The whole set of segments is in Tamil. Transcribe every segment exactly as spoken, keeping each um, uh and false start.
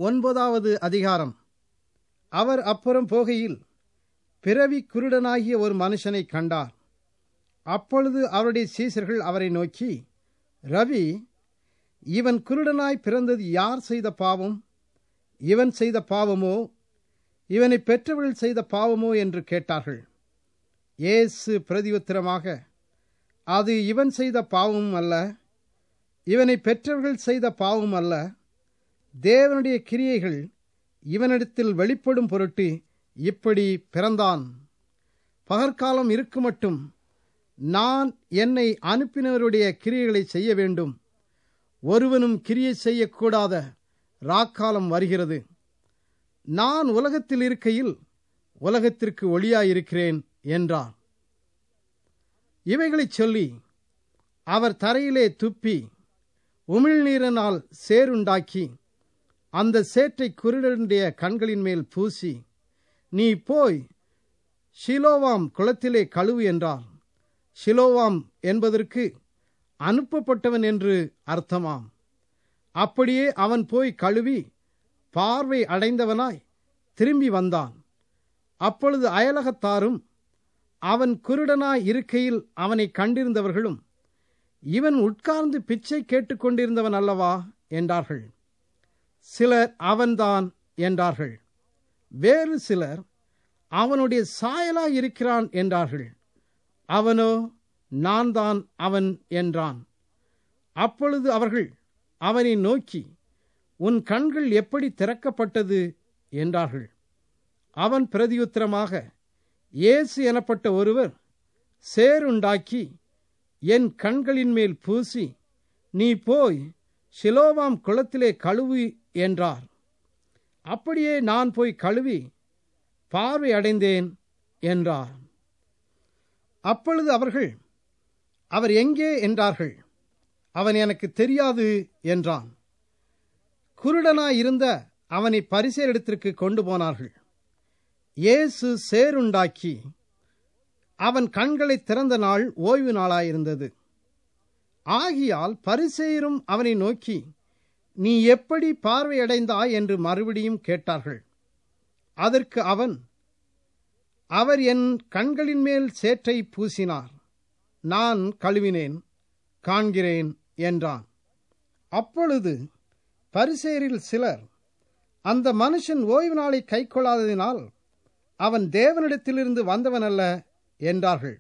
ஒன்பதாவது அதிகாரம். அவர் அப்புறம் போகையில் பிறவி குருடனாகிய ஒரு மனுஷனை கண்டார். அப்பொழுது அவருடைய சீசர்கள் அவரை நோக்கி, ரவி, இவன் குருடனாய் பிறந்தது யார் செய்த பாவம்? இவன் செய்த பாவமோ, இவனை பெற்றவர்கள் செய்த பாவமோ என்று கேட்டார்கள். இயேசு பிரதியுத்தரமாக, அது இவன் செய்த பாவமும் அல்ல, இவனை பெற்றவர்கள் செய்த பாவமும் அல்ல, தேவனுடைய கிரியைகள் இவனிடத்தில் வெளிப்படும் பொருட்டு இப்படி பிறந்தான். பகற்காலம் இருக்குமட்டும் நான் என்னை அனுப்பினவருடைய கிரியைகளை செய்ய வேண்டும். ஒருவனும் கிரியை செய்யக்கூடாத ராக்காலம் வருகிறது. நான் உலகத்தில் இருக்கையில் உலகத்திற்கு ஒளியாயிருக்கிறேன் என்றார். இவைகளைச் சொல்லி அவர் தரையிலே துப்பி உமிழ்நீரினால் சேறுண்டாக்கி அந்த சேற்றை குருடனுடைய கண்களின் மேல் பூசி, நீ போய் ஷிலோவாம் குளத்திலே கழுவு என்றார். ஷிலோவாம் என்பதற்கு அனுப்பப்பட்டவன் என்று அர்த்தமாம். அப்படியே அவன் போய் கழுவி பார்வை அடைந்தவனாய் திரும்பி வந்தான். அப்பொழுது அயலகத்தாரும் அவன் குருடனாய் இருக்கையில் அவனை கண்டிருந்தவர்களும், இவன் உட்கார்ந்து பிச்சை கேட்டுக்கொண்டிருந்தவன் அல்லவா என்றார்கள். சிலர் அவன்தான் என்றார்கள். வேறு சிலர் அவனுடைய சாயலாய் இருக்கிறான் என்றார்கள். அவனோ, நான் தான் அவன் என்றான். அப்பொழுது அவர்கள் அவனை நோக்கி, உன் கண்கள் எப்படி திறக்கப்பட்டது என்றார்கள். அவன் பிரதியுத்தரமாக, இயேசு எனப்பட்ட ஒருவர் சேறுண்டாக்கி என் கண்களின் மேல் பூசி, நீ போய் ஷிலோவாம் குளத்திலே கழுவு என்றார். அப்படியே நான் போய் கழுவி பார்வை அடைந்தேன் என்றார். அப்பொழுது அவர்கள், அவர் எங்கே என்றார்கள். அவன் எனக்கு தெரியாது என்றான். குருடனாயிருந்த அவனை பரிசேயரிடத்திற்கு கொண்டு போனார்கள். இயேசு சேறுண்டாக்கி அவன் கண்களை திறந்த நாள் ஓய்வு நாளாயிருந்தது. ஆகியால் பரிசேயரும் அவனை நோக்கி, நீ எப்படி பார்வையடைந்தாய் என்று மறுபடியும் கேட்டார்கள். அதற்கு அவன், அவர் என் கண்களின் மேல் சேற்றை பூசினார், நான் கழுவினேன், காண்கிறேன் என்றான். அப்பொழுது பரிசேயரில் சிலர், அந்த மனுஷன் ஓய்வு நாளை கைக்கொள்ளாததினால் அவன் தேவனிடத்திலிருந்து வந்தவன் அல்ல என்றார்கள்.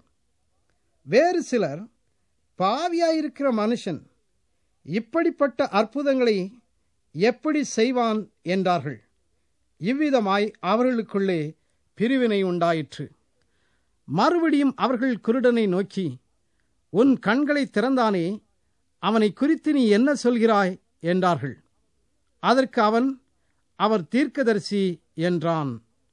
வேறு சிலர், பாவியாயிருக்கிற மனுஷன் இப்படிப்பட்ட அற்புதங்களை எப்படி செய்வான் என்றார்கள். இவ்விதமாய் அவர்களுக்குள்ளே பிரிவினை உண்டாயிற்று. மறுபடியும் அவர்கள் குருடனை நோக்கி, உன் கண்களை திறந்தானே, அவனை குறித்து நீ என்ன சொல்கிறாய் என்றார்கள். அதற்கு அவன், அவர் தீர்க்கதரிசி என்றான்.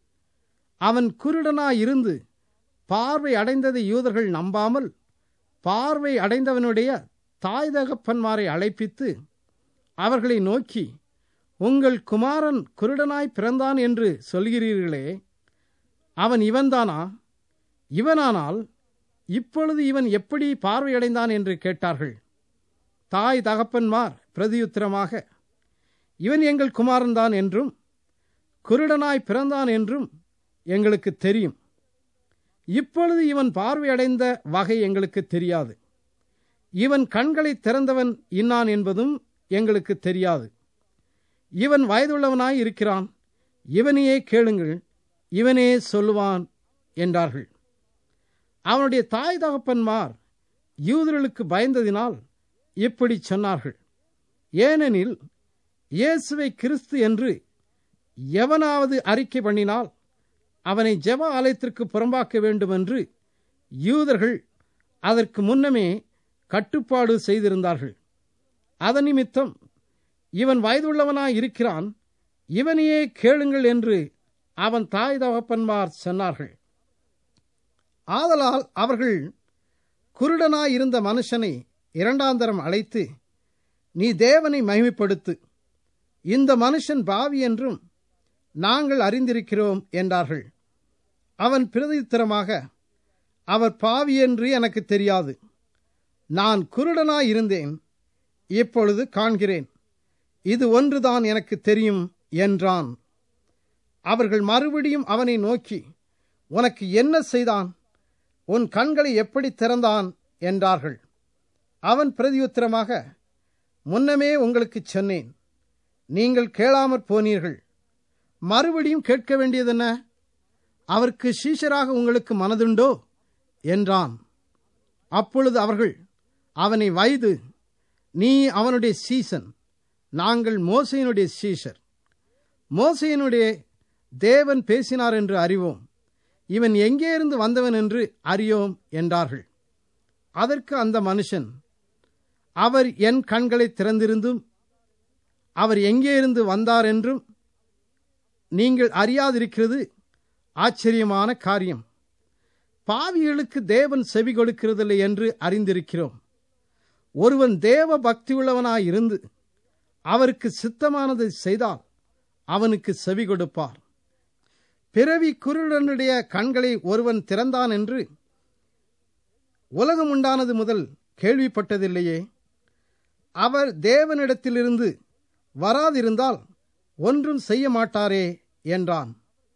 அவன் குருடனாயிருந்து பார்வை அடைந்ததை யூதர்கள் நம்பாமல் பார்வை அடைந்தவனுடைய தாய் தகப்பன்மாரை அழைப்பித்து அவர்களை நோக்கி, உங்கள் குமாரன் குருடனாய் பிறந்தான் என்று சொல்கிறீர்களே, அவன் இவன்தானா? இவனானால் இப்பொழுது இவன் எப்படி பார்வையடைந்தான் என்று கேட்டார்கள். தாய் தகப்பன்மார் பிரதியுத்தரமாக, இவன் எங்கள் குமாரன்தான் என்றும் குருடனாய் பிறந்தான் என்றும் எங்களுக்கு தெரியும். இப்பொழுது இவன் பார்வையடைந்த வகை எங்களுக்கு தெரியாது. இவன் கண்களை திறந்தவன் இன்னான் என்பதும் எங்களுக்கு தெரியாது. இவன் வயதுள்ளவனாய் இருக்கிறான், இவனையே கேளுங்கள், இவனே சொல்லுவான் என்றார்கள். அவனுடைய தாய் தகப்பன்மார் யூதர்களுக்கு பயந்ததினால் இப்படி சொன்னார்கள். ஏனெனில் இயேசுவை கிறிஸ்து என்று எவனாவது அறிக்கை பண்ணினால் அவனை ஜெப ஆலயத்திற்கு புறம்பாக்க வேண்டுமென்று யூதர்கள் அதற்கு முன்னமே கட்டுப்பாடு செய்திருந்தார்கள். அதன் நிமித்தம் இவன் வயதுள்ளவனாய் இருக்கிறான், இவனையே கேளுங்கள் என்று அவன் தாய் தகப்பன்மார் சொன்னார்கள். ஆதலால் அவர்கள் குருடனாயிருந்த மனுஷனை இரண்டாந்தரம் அழைத்து, நீ தேவனை மகிமைப்படுத்து, இந்த மனுஷன் பாவி என்றும் நாங்கள் அறிந்திருக்கிறோம் என்றார்கள். அவன் பிரதியுத்தரமாக, அவர் பாவி என்று எனக்கு தெரியாது. நான் குருடனாயிருந்தேன், இப்பொழுது காண்கிறேன். இது ஒன்றுதான் எனக்கு தெரியும் என்றான். அவர்கள் மறுபடியும் அவனை நோக்கி, உனக்கு என்ன செய்தான்? உன் கண்களை எப்படி திறந்தான் என்றார்கள். அவன் பிரதியுத்தரமாக, முன்னமே உங்களுக்கு சொன்னேன், நீங்கள் கேளாமற் போனீர்கள். மறுபடியும் கேட்க வேண்டியதென்ன? அவருக்கு சீஷராக உங்களுக்கு மனதுண்டோ என்றான். அப்பொழுது அவர்கள் அவனை வைது, நீ அவனுடைய சீசன், நாங்கள் மோசையினுடைய சீஷர். மோசையினுடைய தேவன் பேசினார் என்று அறிவோம், இவன் எங்கே இருந்து வந்தவன் என்று அறியோம் என்றார்கள். அதற்கு அந்த மனுஷன், அவர் என் கண்களை திறந்திருந்தும் அவர் எங்கே இருந்து வந்தார் என்றும் நீங்கள் அறியாதிருக்கிறது ஆச்சரியமான காரியம். பாவிகளுக்கு தேவன் செவி கொடுக்கிறதில்லை என்று அறிந்திருக்கிறோம். ஒருவன் தேவ பக்தி உள்ளவனாயிருந்து அவருக்கு சித்தமானதை செய்தால் அவனுக்கு செவி கொடுப்பார். பிறவி குருடனுடைய கண்களை ஒருவன் திறந்தான் என்று உலகம் உண்டானது முதல் கேள்விப்பட்டதில்லையே. அவர் தேவனிடத்திலிருந்து வராதிருந்தால் ஒன்றும் செய்ய மாட்டாரே என்றான்.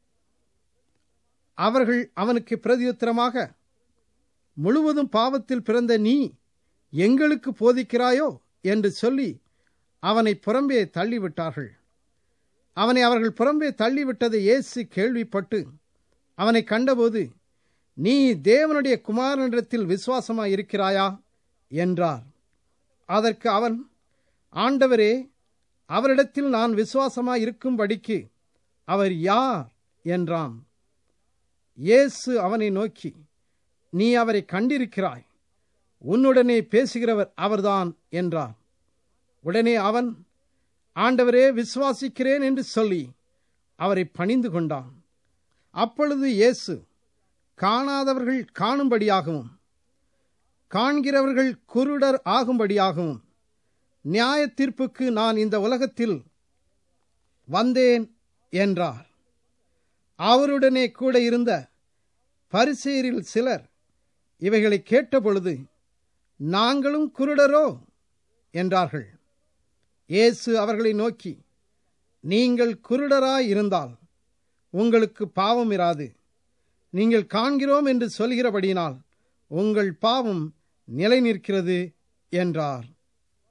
அவர்கள் அவனுக்கு பிரதியுத்தரமாக, முழுவதும் பாவத்தில் பிறந்த நீ எங்களுக்கு போதிக்கிறாயோ என்று சொல்லி அவனை புறம்பே தள்ளிவிட்டார்கள். அவனை அவர்கள் புறம்பே தள்ளிவிட்டதை இயேசு கேள்விப்பட்டு அவனை கண்டபோது, நீ தேவனுடைய குமாரனிடத்தில் விசுவாசமாயிருக்கிறாயா என்றார். அதற்கு அவன், ஆண்டவரே, அவரிடத்தில் நான் விசுவாசமாயிருக்கும்படிக்கு அவர் யார் என்றான். இயேசு அவனை நோக்கி, நீ அவரை கண்டிருக்கிறாய், உன்னுடனே பேசுகிறவர் அவர்தான் என்றார். உடனே அவன், ஆண்டவரே, விசுவாசிக்கிறேன் என்று சொல்லி அவரை பணிந்து கொண்டான். அப்பொழுது இயேசு, காணாதவர்கள் காணும்படியாகவும் காண்கிறவர்கள் குருடர் ஆகும்படியாகவும் நியாய தீர்ப்புக்கு நான் இந்த உலகத்தில் வந்தேன் என்றார். அவருடனே கூட இருந்த பரிசேயரில் சிலர் இவைகளை கேட்டபொழுது, நாங்களும் குருடரோ என்றார்கள். இயேசு அவர்களை நோக்கி, நீங்கள் குருடராய் இருந்தால் உங்களுக்கு பாவம் இராது. நீங்கள் காண்கிறோம் என்று சொல்கிறபடியினால் உங்கள் பாவம் நிலை நிற்கிறது என்றார்.